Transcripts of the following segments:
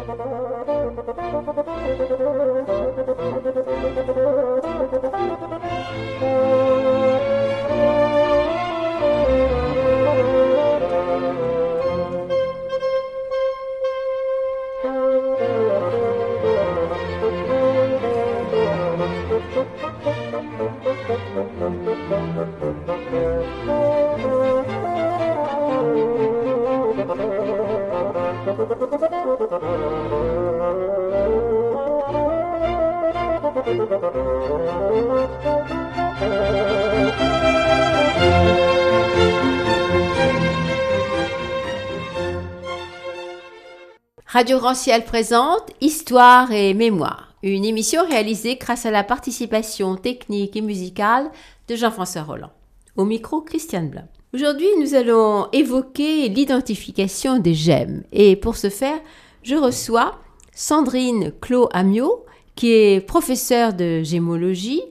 Radio Grand Ciel présente Histoire et Mémoire, une émission réalisée grâce à la participation technique et musicale de Jean-François Roland. Au micro, Christiane Blum. Aujourd'hui, nous allons évoquer l'identification des gemmes. Et pour ce faire, je reçois Sandrine Clos-Amiot, qui est professeure de gémologie.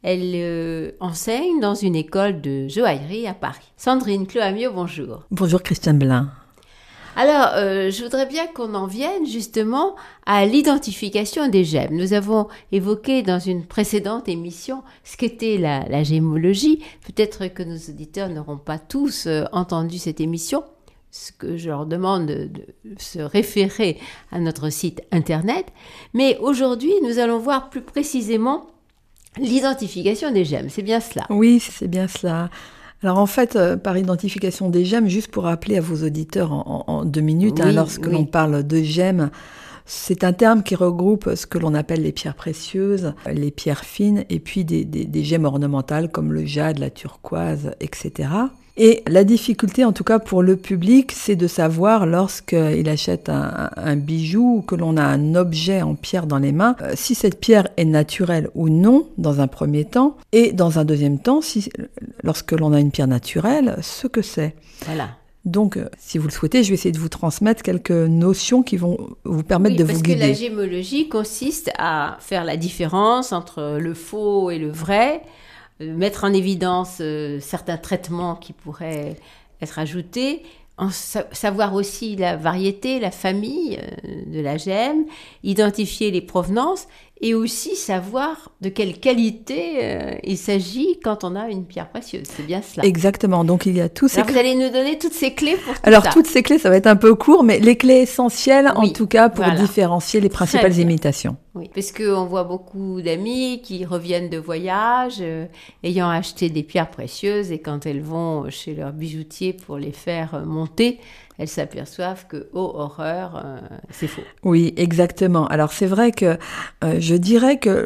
Elle enseigne dans une école de joaillerie à Paris. Sandrine Clos-Amiot, bonjour. Bonjour Christiane Blum. Alors, je voudrais bien qu'on en vienne justement à l'identification des gemmes. Nous avons évoqué dans une précédente émission ce qu'était la gémologie. Peut-être que nos auditeurs n'auront pas tous entendu cette émission, ce que je leur demande de se référer à notre site internet. Mais aujourd'hui, nous allons voir plus précisément l'identification des gemmes. C'est bien cela? Oui, c'est bien cela. Alors en fait, par identification des gemmes, juste pour rappeler à vos auditeurs en 2 minutes, oui, lorsque l'on parle de gemmes, c'est un terme qui regroupe ce que l'on appelle les pierres précieuses, les pierres fines, et puis des gemmes ornementales comme le jade, la turquoise, etc. Et la difficulté, en tout cas pour le public, c'est de savoir lorsqu'il achète un bijou ou que l'on a un objet en pierre dans les mains, si cette pierre est naturelle ou non, dans un premier temps, et dans un deuxième temps, lorsque l'on a une pierre naturelle, ce que c'est. Voilà. Donc, si vous le souhaitez, je vais essayer de vous transmettre quelques notions qui vont vous permettre de vous guider. Parce que la gémologie consiste à faire la différence entre le faux et le vrai, mettre en évidence certains traitements qui pourraient être ajoutés, savoir aussi la variété, la famille de la gemme, identifier les provenances et aussi savoir de quelle qualité il s'agit quand on a une pierre précieuse. C'est bien cela. Exactement. Donc, il y a tous ces... Alors, vous allez nous donner toutes ces clés pour tout ça. Alors, toutes ces clés, ça va être un peu court, mais les clés essentielles, en tout cas, pour différencier les principales imitations. Oui, parce qu'on voit beaucoup d'amis qui reviennent de voyage, ayant acheté des pierres précieuses, et quand elles vont chez leur bijoutier pour les faire monter, elles s'aperçoivent que, oh horreur, c'est faux. Oui, exactement. Alors c'est vrai que je dirais que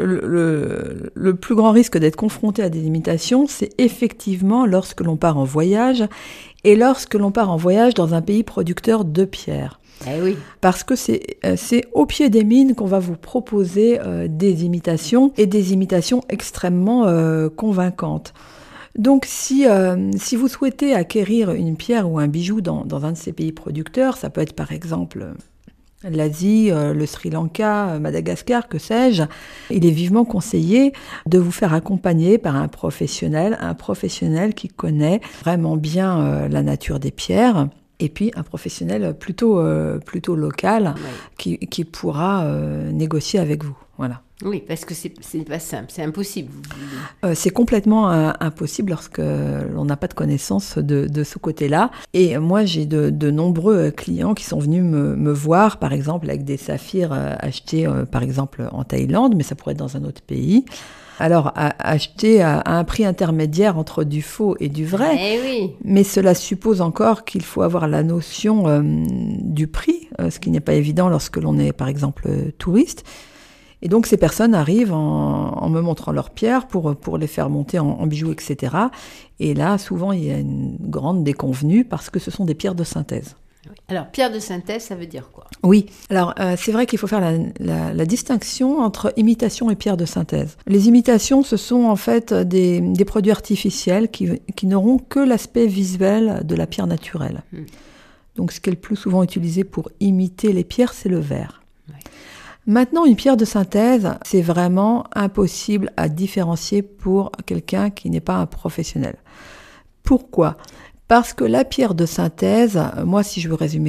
le plus grand risque d'être confronté à des imitations, c'est effectivement lorsque l'on part en voyage, et lorsque l'on part en voyage dans un pays producteur de pierres. Eh oui. Parce que c'est au pied des mines qu'on va vous proposer des imitations, et des imitations extrêmement convaincantes. Donc, si vous souhaitez acquérir une pierre ou un bijou dans un de ces pays producteurs, ça peut être par exemple l'Asie, le Sri Lanka, Madagascar, que sais-je, il est vivement conseillé de vous faire accompagner par un professionnel qui connaît vraiment bien la nature des pierres. Et puis un professionnel plutôt local qui pourra négocier avec vous. Voilà. Oui, parce que c'est pas simple, c'est impossible. C'est complètement impossible lorsque l'on n'a pas de connaissance de ce côté-là. Et moi, j'ai de nombreux clients qui sont venus me voir, par exemple, avec des saphirs achetés, par exemple, en Thaïlande, mais ça pourrait être dans un autre pays. Alors, acheter à un prix intermédiaire entre du faux et du vrai, oui. Mais cela suppose encore qu'il faut avoir la notion du prix, ce qui n'est pas évident lorsque l'on est, par exemple, touriste. Et donc, ces personnes arrivent en me montrant leurs pierres pour les faire monter en bijoux, etc. Et là, souvent, il y a une grande déconvenue parce que ce sont des pierres de synthèse. Alors, pierre de synthèse, ça veut dire quoi? Oui, alors c'est vrai qu'il faut faire la distinction entre imitation et pierre de synthèse. Les imitations, ce sont en fait des produits artificiels qui n'auront que l'aspect visuel de la pierre naturelle. Donc, ce qui est le plus souvent utilisé pour imiter les pierres, c'est le verre. Maintenant, une pierre de synthèse, c'est vraiment impossible à différencier pour quelqu'un qui n'est pas un professionnel. Pourquoi ? Parce que la pierre de synthèse, moi, si je veux résumer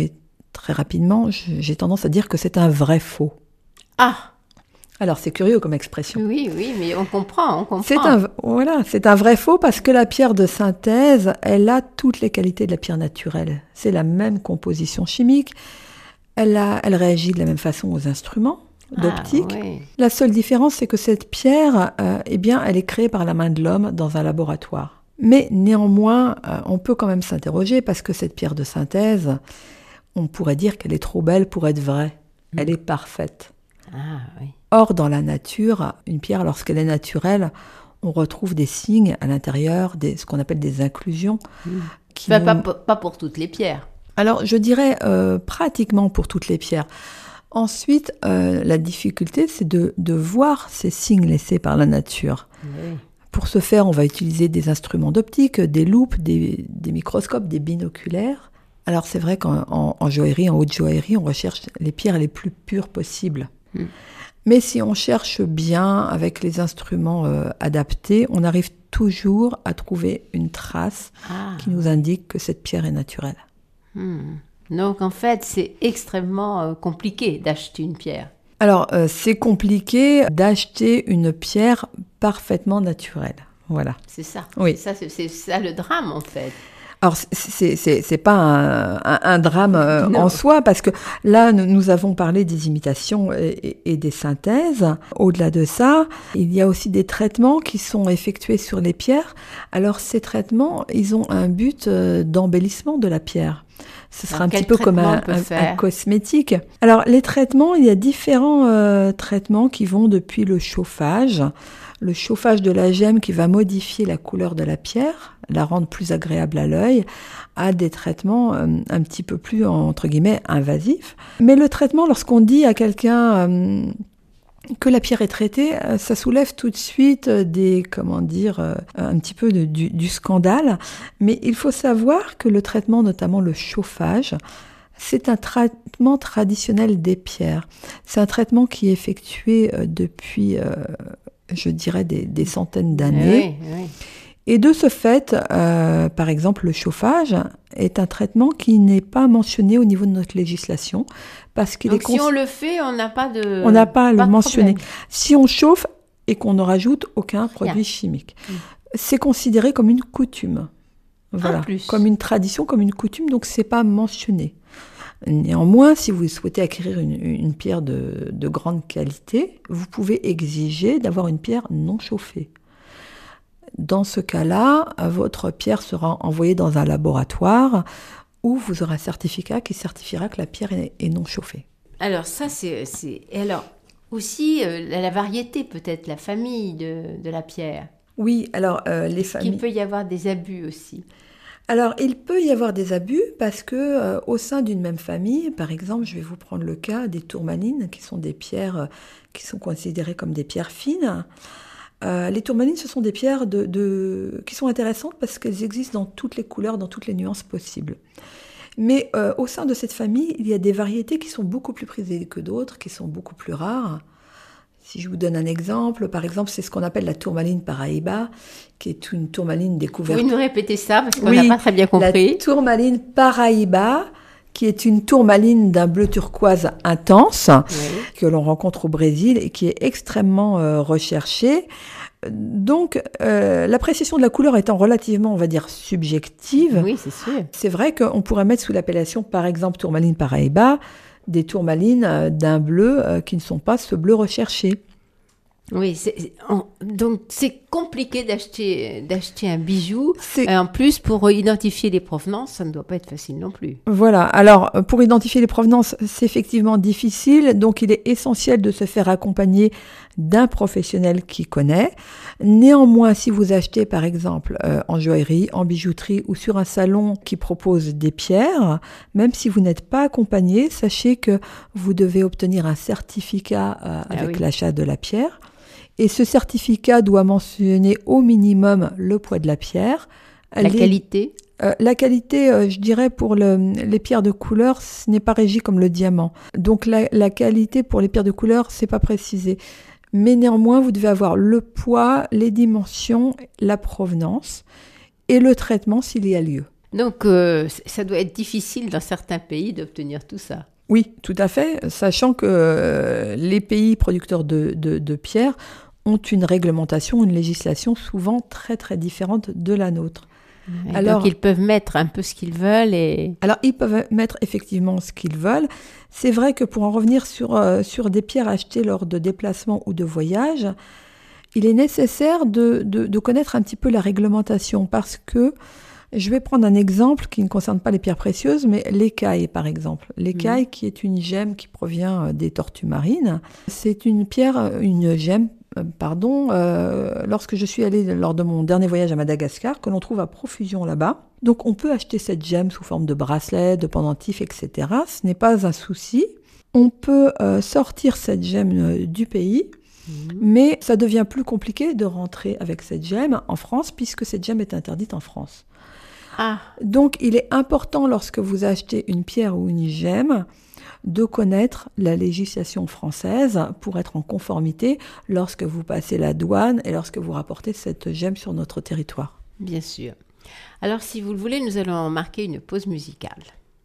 très rapidement, j'ai tendance à dire que c'est un vrai faux. Ah, Alors, c'est curieux comme expression. oui, mais on comprend. C'est un vrai faux parce que la pierre de synthèse, elle a toutes les qualités de la pierre naturelle. C'est la même composition chimique. Elle réagit de la même façon aux instruments d'optique. Oui. La seule différence, c'est que cette pierre, elle est créée par la main de l'homme dans un laboratoire. Mais néanmoins, on peut quand même s'interroger parce que cette pierre de synthèse, on pourrait dire qu'elle est trop belle pour être vraie. Elle est parfaite. Ah, oui. Or, dans la nature, une pierre, lorsqu'elle est naturelle, on retrouve des signes à l'intérieur, ce qu'on appelle des inclusions. Pas pour toutes les pierres. Alors, je dirais pratiquement pour toutes les pierres. Ensuite, la difficulté, c'est de voir ces signes laissés par la nature. Oui. Pour ce faire, on va utiliser des instruments d'optique, des loupes, des microscopes, des binoculaires. Alors, c'est vrai qu'en joaillerie, en haute joaillerie, on recherche les pierres les plus pures possibles. Mais si on cherche bien avec les instruments adaptés, on arrive toujours à trouver une trace qui nous indique que cette pierre est naturelle. Donc en fait, c'est extrêmement compliqué d'acheter une pierre. Alors, c'est compliqué d'acheter une pierre parfaitement naturelle. Voilà. C'est ça. Oui. C'est ça le drame en fait. Alors, c'est pas un drame en soi, parce que là, nous avons parlé des imitations et des synthèses. Au-delà de ça, il y a aussi des traitements qui sont effectués sur les pierres. Alors, ces traitements, ils ont un but d'embellissement de la pierre. Ce sera un petit peu comme un cosmétique. Alors, les traitements, il y a différents traitements qui vont depuis le chauffage de la gemme qui va modifier la couleur de la pierre, la rendre plus agréable à l'œil, à des traitements un petit peu plus, entre guillemets, invasifs. Mais le traitement, lorsqu'on dit à quelqu'un que la pierre est traitée, ça soulève tout de suite un petit peu du scandale. Mais il faut savoir que le traitement, notamment le chauffage, c'est un traitement traditionnel des pierres. C'est un traitement qui est effectué depuis, je dirais, des centaines d'années. Oui. Et de ce fait, par exemple, le chauffage est un traitement qui n'est pas mentionné au niveau de notre législation. Parce qu'il Donc si on le fait, on n'a pas de... On n'a pas à le mentionner. Problème. Si on chauffe et qu'on ne rajoute aucun produit chimique, c'est considéré comme une coutume. Voilà, comme une tradition, comme une coutume, donc c'est pas mentionné. Néanmoins, si vous souhaitez acquérir une pierre de grande qualité, vous pouvez exiger d'avoir une pierre non chauffée. Dans ce cas-là, votre pierre sera envoyée dans un laboratoire où vous aurez un certificat qui certifiera que la pierre est non chauffée. Alors ça, Et alors, aussi, la variété peut-être, la famille de la pierre. Oui, alors les familles... Il peut y avoir des abus aussi. Alors, il peut y avoir des abus parce que au sein d'une même famille, par exemple, je vais vous prendre le cas des tourmalines, qui sont des pierres qui sont considérées comme des pierres fines. Les tourmalines, ce sont des pierres qui sont intéressantes parce qu'elles existent dans toutes les couleurs, dans toutes les nuances possibles. Mais au sein de cette famille, il y a des variétés qui sont beaucoup plus prisées que d'autres, qui sont beaucoup plus rares. Si je vous donne un exemple, par exemple, c'est ce qu'on appelle la tourmaline Paraíba, qui est une tourmaline découverte... Vous pouvez nous répéter ça, parce qu'on n'a pas très bien compris. La tourmaline Paraíba, qui est une tourmaline d'un bleu turquoise intense, que l'on rencontre au Brésil et qui est extrêmement recherchée. Donc, l'appréciation de la couleur étant relativement, on va dire, subjective, oui, c'est sûr. C'est vrai qu'on pourrait mettre sous l'appellation, par exemple, tourmaline Paraíba, des tourmalines d'un bleu qui ne sont pas ce bleu recherché. Oui, donc c'est compliqué d'acheter un bijou. En plus, pour identifier les provenances, ça ne doit pas être facile non plus. Voilà, alors pour identifier les provenances, c'est effectivement difficile, donc il est essentiel de se faire accompagner d'un professionnel qui connaît. Néanmoins, si vous achetez par exemple en joaillerie, en bijouterie ou sur un salon qui propose des pierres, même si vous n'êtes pas accompagné, sachez que vous devez obtenir un certificat avec l'achat de la pierre. Et ce certificat doit mentionner au minimum le poids de la pierre. Qualité. La qualité, je dirais, pour les pierres de couleur, ce n'est pas régi comme le diamant. Donc la qualité pour les pierres de couleur, c'est pas précisé. Mais néanmoins, vous devez avoir le poids, les dimensions, la provenance et le traitement s'il y a lieu. Donc, ça doit être difficile dans certains pays d'obtenir tout ça. Oui, tout à fait, sachant que les pays producteurs de pierre ont une réglementation, une législation souvent très très différente de la nôtre. Donc, ils peuvent mettre un peu ce qu'ils veulent Alors, ils peuvent mettre effectivement ce qu'ils veulent. C'est vrai que pour en revenir sur des pierres achetées lors de déplacements ou de voyages, il est nécessaire de connaître un petit peu la réglementation parce que je vais prendre un exemple qui ne concerne pas les pierres précieuses, mais l'écaille, par exemple. L'écaille, qui est une gemme qui provient des tortues marines. C'est une gemme, lorsque je suis allée lors de mon dernier voyage à Madagascar, que l'on trouve à profusion là-bas. Donc, on peut acheter cette gemme sous forme de bracelet, de pendentif, etc. Ce n'est pas un souci. On peut sortir cette gemme du pays, mais ça devient plus compliqué de rentrer avec cette gemme en France, puisque cette gemme est interdite en France. Donc, il est important, lorsque vous achetez une pierre ou une gemme, de connaître la législation française pour être en conformité lorsque vous passez la douane et lorsque vous rapportez cette gemme sur notre territoire. Bien sûr. Alors, si vous le voulez, nous allons marquer une pause musicale.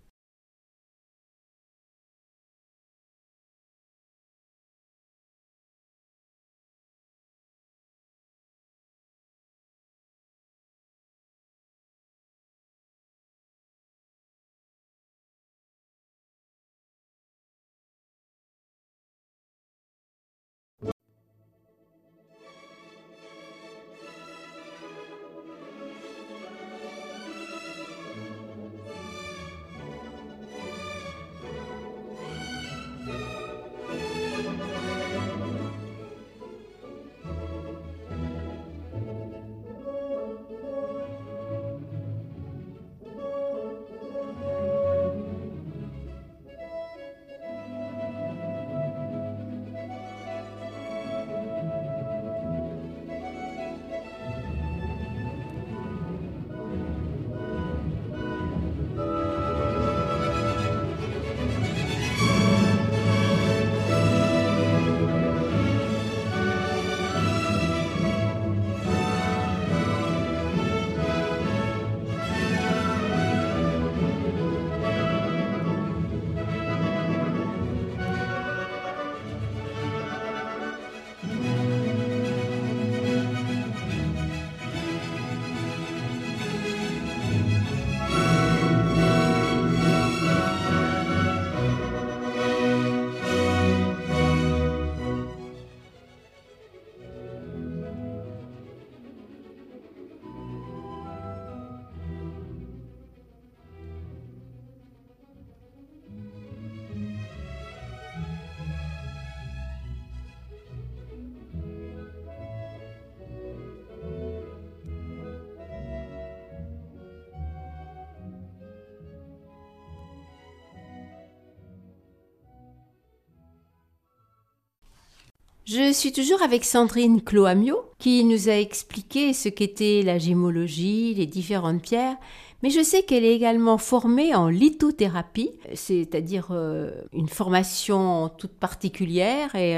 Je suis toujours avec Sandrine Cloamio qui nous a expliqué ce qu'était la gémologie, les différentes pierres, mais je sais qu'elle est également formée en lithothérapie, c'est-à-dire une formation toute particulière et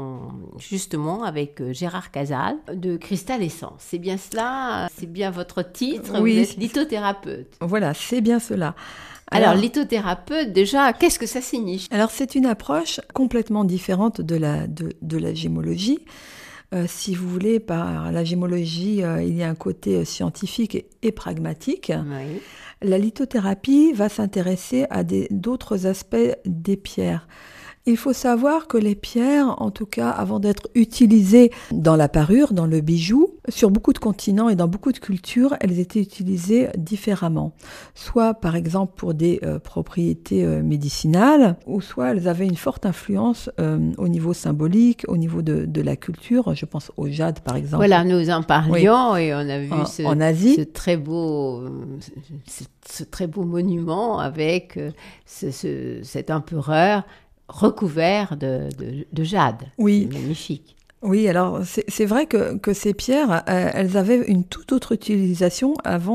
justement avec Gérard Casal de Cristal Essence. C'est bien cela, c'est bien votre titre, oui. Vous êtes lithothérapeute. Voilà, c'est bien cela. Alors, lithothérapeute, déjà, qu'est-ce que ça signifie ? Alors, c'est une approche complètement différente de la gémologie. Si vous voulez, par la gémologie, il y a un côté scientifique et pragmatique. Oui. La lithothérapie va s'intéresser à d'autres aspects des pierres. Il faut savoir que les pierres, en tout cas avant d'être utilisées dans la parure, dans le bijou, sur beaucoup de continents et dans beaucoup de cultures, elles étaient utilisées différemment. Soit par exemple pour des propriétés médicinales, ou soit elles avaient une forte influence au niveau symbolique, au niveau de la culture. Je pense au jade par exemple. Voilà, nous en parlions et on a vu en Asie. ce très beau monument avec cet empereur recouvert de jade. Oui. C'est magnifique. Oui, alors c'est vrai que ces pierres, elles avaient une toute autre utilisation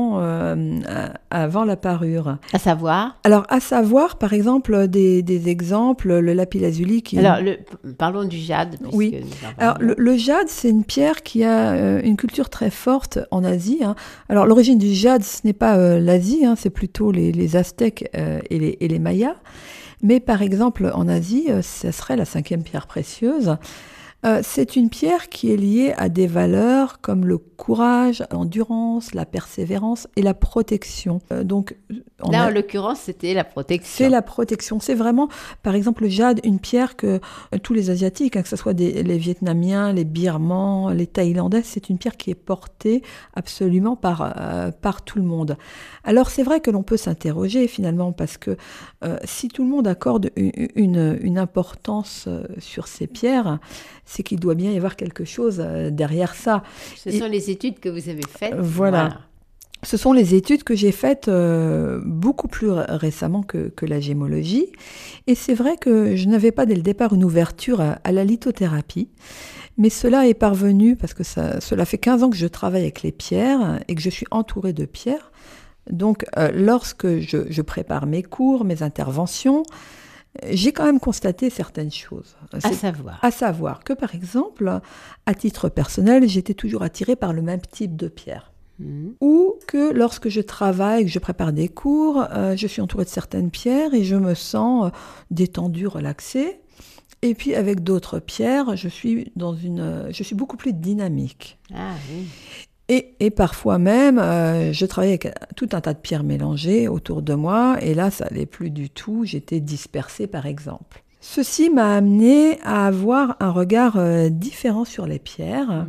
avant la parure. À savoir. Alors, à savoir, par exemple, des exemples, le lapis-lazuli qui est... Alors, parlons du jade, puisque Oui. nous en Alors, parlons. le jade, c'est une pierre qui a une culture très forte en Asie, hein. Alors, l'origine du jade, ce n'est pas l'Asie, hein, c'est plutôt les Aztèques et les Mayas. Mais par exemple, en Asie, ça serait la 5e pierre précieuse. C'est une pierre qui est liée à des valeurs comme le courage, l'endurance, la persévérance et la protection. Là, en l'occurrence, c'était la protection. C'est la protection. C'est vraiment, par exemple, le jade, une pierre que tous les Asiatiques, hein, que ce soit les Vietnamiens, les Birmans, les Thaïlandais, c'est une pierre qui est portée absolument par tout le monde. Alors, c'est vrai que l'on peut s'interroger finalement, parce que si tout le monde accorde une importance sur ces pierres, c'est qu'il doit bien y avoir quelque chose derrière ça. Ce sont les études que vous avez faites. Voilà. Ce sont les études que j'ai faites beaucoup plus récemment que la gémologie. Et c'est vrai que je n'avais pas dès le départ une ouverture à la lithothérapie. Mais cela est parvenu, parce que cela fait 15 ans que je travaille avec les pierres et que je suis entourée de pierres. Donc, lorsque je prépare mes cours, mes interventions, j'ai quand même constaté certaines choses. À savoir que, par exemple, à titre personnel, j'étais toujours attirée par le même type de pierre. Ou que lorsque je travaille, que je prépare des cours, je suis entourée de certaines pierres et je me sens détendue, relaxée. Et puis avec d'autres pierres, je suis beaucoup plus dynamique. Ah oui. Et parfois même, je travaillais avec tout un tas de pierres mélangées autour de moi, et là, ça n'allait plus du tout, j'étais dispersée par exemple. Ceci m'a amenée à avoir un regard différent sur les pierres,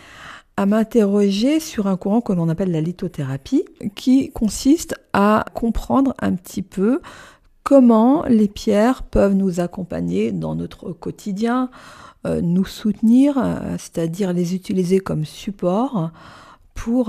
à m'interroger sur un courant que l'on appelle la lithothérapie, qui consiste à comprendre un petit peu comment les pierres peuvent nous accompagner dans notre quotidien, nous soutenir, c'est-à-dire les utiliser comme support pour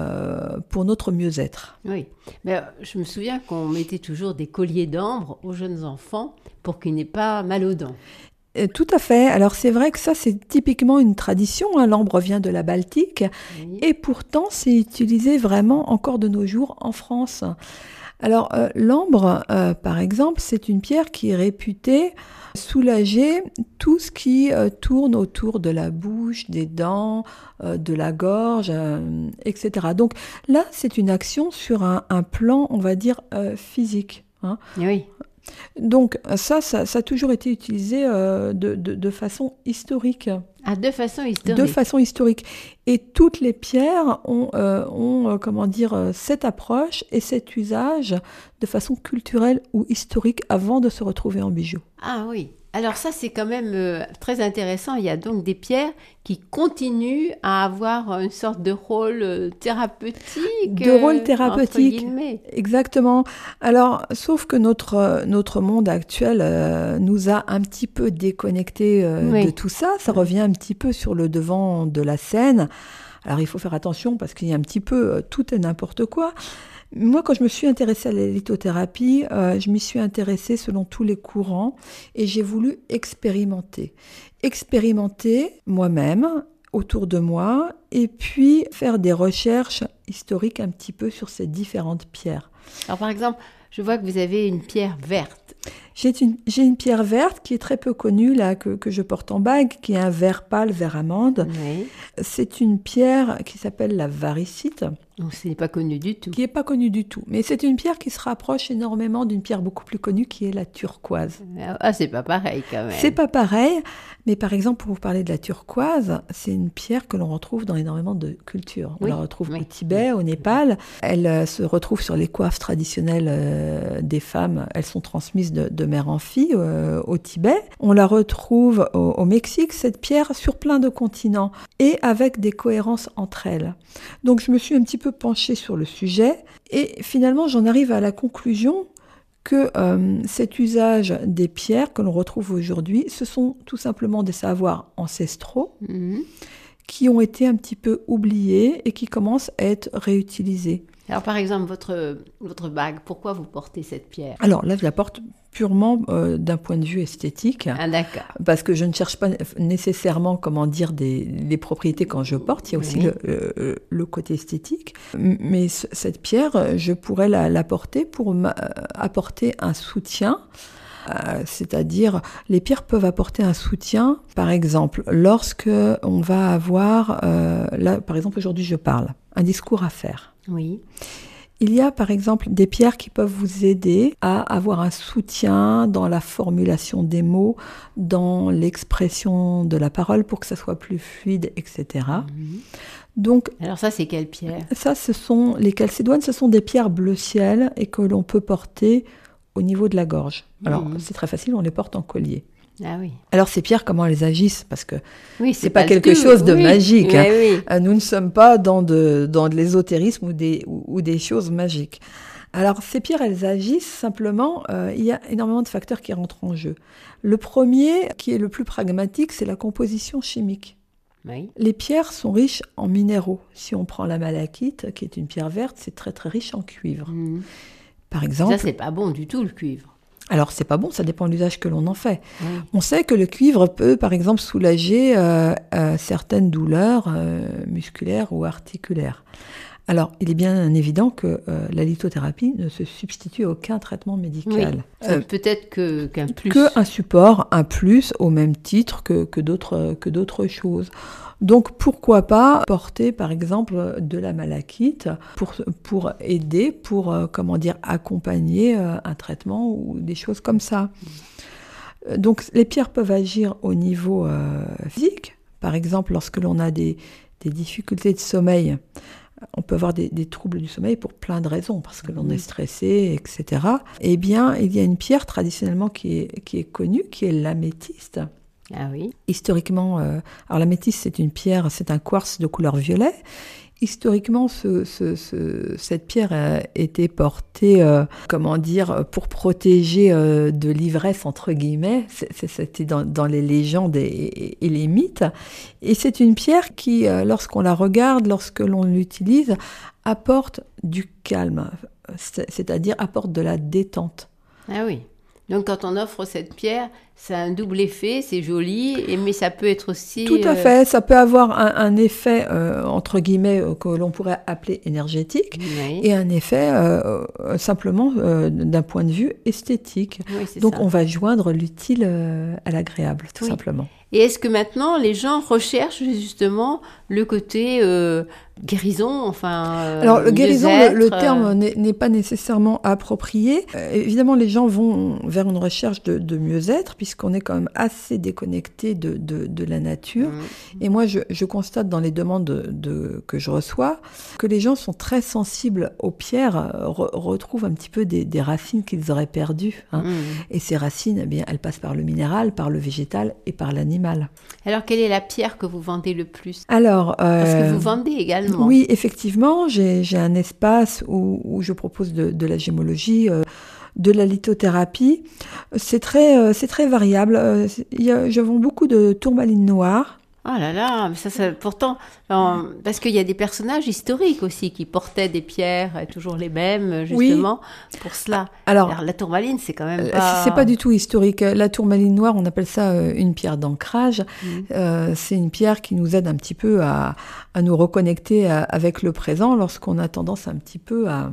notre mieux-être. Oui, mais je me souviens qu'on mettait toujours des colliers d'ambre aux jeunes enfants pour qu'ils n'aient pas mal aux dents. Tout à fait. Alors c'est vrai que ça, c'est typiquement une tradition, hein. L'ambre vient de la Baltique, oui. Et pourtant c'est utilisé vraiment encore de nos jours en France. Alors l'ambre, par exemple, c'est une pierre qui est réputée soulager tout ce qui tourne autour de la bouche, des dents, de la gorge, etc. Donc là, c'est une action sur un plan, on va dire, physique, hein. Oui. Donc ça a toujours été utilisé de façon historique. Ah, de façon historique. De façon historique. Et toutes les pierres ont cette approche et cet usage de façon culturelle ou historique avant de se retrouver en bijoux. Ah oui. Alors ça, c'est quand même très intéressant. Il y a donc des pierres qui continuent à avoir une sorte de rôle thérapeutique. De rôle thérapeutique, exactement. Alors, sauf que notre monde actuel nous a un petit peu déconnectés de tout ça. Ça revient un petit peu sur le devant de la scène. Alors, il faut faire attention parce qu'il y a un petit peu tout et n'importe quoi. Moi, quand je me suis intéressée à la lithothérapie, je m'y suis intéressée selon tous les courants et j'ai voulu expérimenter moi-même, autour de moi, et puis faire des recherches historiques un petit peu sur ces différentes pierres. Alors, par exemple, je vois que vous avez une pierre verte. J'ai une pierre verte qui est très peu connue, là, que je porte en bague, qui est un vert pâle, vert amande. Oui. C'est une pierre qui s'appelle la varicite. Donc, ce n'est pas connu du tout. Qui n'est pas connue du tout. Mais c'est une pierre qui se rapproche énormément d'une pierre beaucoup plus connue qui est la turquoise. Ah, c'est pas pareil quand même. C'est pas pareil. Mais par exemple, pour vous parler de la turquoise, c'est une pierre que l'on retrouve dans énormément de cultures. On la retrouve au Tibet, au Népal. Elle se retrouve sur les coiffes traditionnelles des femmes. Elles sont transmises de mère en fille au Tibet. On la retrouve au Mexique, cette pierre, sur plein de continents et avec des cohérences entre elles. Donc je me suis un petit peu penchée sur le sujet et finalement j'en arrive à la conclusion que cet usage des pierres que l'on retrouve aujourd'hui, ce sont tout simplement des savoirs ancestraux qui ont été un petit peu oubliés et qui commencent à être réutilisés. Alors, par exemple, votre bague, pourquoi vous portez cette pierre? Alors là, je la porte purement d'un point de vue esthétique, Ah, d'accord. parce que je ne cherche pas nécessairement, comment dire, des propriétés quand je porte. Il y a aussi le côté esthétique. Mais cette pierre, je pourrais la porter pour apporter un soutien. C'est-à-dire, les pierres peuvent apporter un soutien, par exemple, lorsque on va avoir, là, par exemple, aujourd'hui, je parle, un discours à faire. Oui. Il y a, par exemple, des pierres qui peuvent vous aider à avoir un soutien dans la formulation des mots, dans l'expression de la parole pour que ça soit plus fluide, etc. Donc, alors ça, c'est quelle pierre? Ça, les chalcédoines, ce sont des pierres bleu ciel et que l'on peut porter au niveau de la gorge. Alors, c'est très facile, on les porte en collier. Ah oui. Alors, ces pierres, comment elles agissent? Parce que oui, c'est pas quelque chose de magique. Oui, oui. Nous ne sommes pas dans de l'ésotérisme ou des choses magiques. Alors, ces pierres, elles agissent simplement, il y a énormément de facteurs qui rentrent en jeu. Le premier, qui est le plus pragmatique, c'est la composition chimique. Oui. Les pierres sont riches en minéraux. Si on prend la malachite, qui est une pierre verte, c'est très très riche en cuivre. Par exemple. Ça, c'est pas bon du tout, le cuivre. Alors, c'est pas bon, ça dépend de l'usage que l'on en fait. On sait que le cuivre peut, par exemple, soulager certaines douleurs musculaires ou articulaires. Alors, il est bien évident que la lithothérapie ne se substitue à aucun traitement médical. Oui. Peut-être qu'un plus. Qu'un support, un plus, au même titre que d'autres choses. Donc, pourquoi pas porter, par exemple, de la malachite pour aider, pour, accompagner un traitement ou des choses comme ça. Donc, les pierres peuvent agir au niveau physique. Par exemple, lorsque l'on a des difficultés de sommeil, on peut avoir des troubles du sommeil pour plein de raisons, parce que l'on est stressé, etc. Eh bien, il y a une pierre traditionnellement qui est connue, qui est l'améthyste. Ah oui. Historiquement, alors l'améthyste, c'est une pierre, c'est un quartz de couleur violet. Historiquement, cette pierre était portée, pour protéger de l'ivresse, entre guillemets. C'était dans les légendes et les mythes. Et c'est une pierre qui, lorsqu'on la regarde, lorsque l'on l'utilise, apporte du calme, c'est-à-dire apporte de la détente. Ah oui. Donc, quand on offre cette pierre, ça a un double effet, c'est joli, mais ça peut être aussi... Tout à fait, ça peut avoir un effet, entre guillemets, que l'on pourrait appeler énergétique, et un effet simplement d'un point de vue esthétique. Oui, donc, ça. On va joindre l'utile à l'agréable, tout simplement. Et est-ce que maintenant, les gens recherchent justement le côté guérison, Alors, le guérison, le terme n'est pas nécessairement approprié. Évidemment, les gens vont vers une recherche de mieux-être, puisqu'on est quand même assez déconnecté de la nature. Et moi, je constate dans les demandes que je reçois que les gens sont très sensibles aux pierres, retrouvent un petit peu des racines qu'ils auraient perdues. Et ces racines, eh bien, elles passent par le minéral, par le végétal et par l'animal. Alors, quelle est la pierre que vous vendez le plus? Alors, parce que vous vendez également. Oui, effectivement, j'ai un espace où je propose de la gémologie, de la lithothérapie. C'est très variable. Je vends beaucoup de tourmalines noires. Oh là là, mais ça pourtant, parce qu'il y a des personnages historiques aussi qui portaient des pierres, toujours les mêmes, justement, pour cela. Alors, la tourmaline, c'est quand même pas... C'est pas du tout historique. La tourmaline noire, on appelle ça une pierre d'ancrage. C'est une pierre qui nous aide un petit peu à nous reconnecter avec le présent lorsqu'on a tendance un petit peu à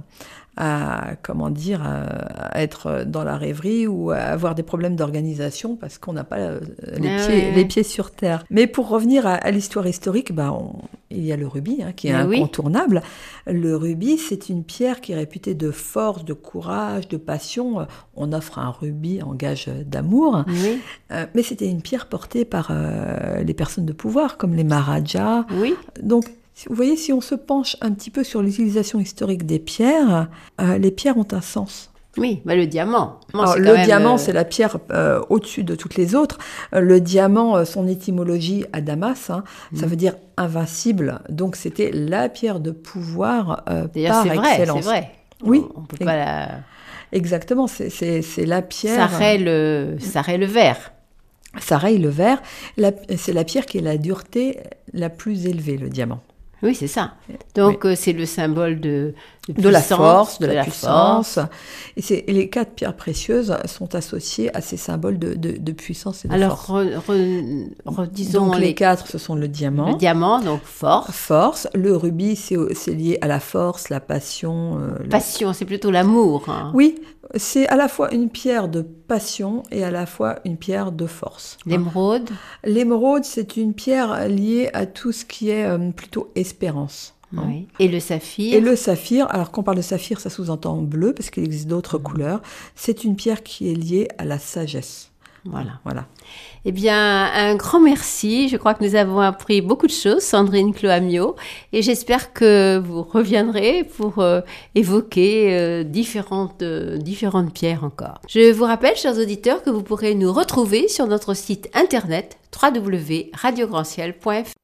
être dans la rêverie ou à avoir des problèmes d'organisation parce qu'on n'a pas les pieds sur terre. Mais pour revenir à l'histoire historique, il y a le rubis qui est incontournable. Le rubis, c'est une pierre qui est réputée de force, de courage, de passion. On offre un rubis en gage d'amour. Mais c'était une pierre portée par les personnes de pouvoir, comme les Maharajas. Donc, vous voyez, si on se penche un petit peu sur l'utilisation historique des pierres, les pierres ont un sens. Oui, le diamant. Alors, le diamant, c'est la pierre au-dessus de toutes les autres. Le diamant, son étymologie à Damas, ça veut dire invincible. Donc, c'était la pierre de pouvoir par excellence. C'est vrai. Oui. On peut pas la... Exactement, c'est la pierre... Ça raye le verre. Ça raye le verre. C'est la pierre qui a la dureté la plus élevée, le diamant. Oui, c'est ça. Donc, c'est le symbole de la puissance, force, de la puissance. puissance. Et les 4 pierres précieuses sont associées à ces symboles de puissance et de Alors, force. redisons Donc les 4, ce sont le diamant. Le diamant, donc force. Force. Le rubis, c'est lié à la force, la passion. Passion, c'est plutôt l'amour. Hein. Oui, c'est à la fois une pierre de passion et à la fois une pierre de force. L'émeraude. L'émeraude, c'est une pierre liée à tout ce qui est plutôt espérance. Oui. Et le saphir. Et le saphir, alors quand on parle de saphir, ça sous-entend bleu, parce qu'il existe d'autres couleurs. C'est une pierre qui est liée à la sagesse. Voilà. Eh bien, un grand merci. Je crois que nous avons appris beaucoup de choses, Sandrine Cloamio, et j'espère que vous reviendrez pour évoquer différentes pierres encore. Je vous rappelle, chers auditeurs, que vous pourrez nous retrouver sur notre site internet www.radiograndciel.fr.